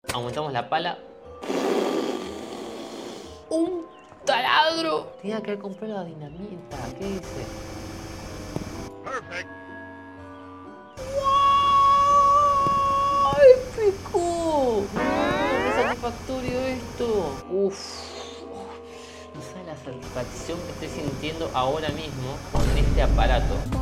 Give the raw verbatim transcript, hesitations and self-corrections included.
Aumentamos la pala. ¡Un taladro! Tenía que haber comprado la dinamita. ¿Qué dice? Perfect. ¡Ay, épico! ¡No! ¡Qué satisfactorio esto! Uf. No sabes la satisfacción que estoy sintiendo ahora mismo con este aparato.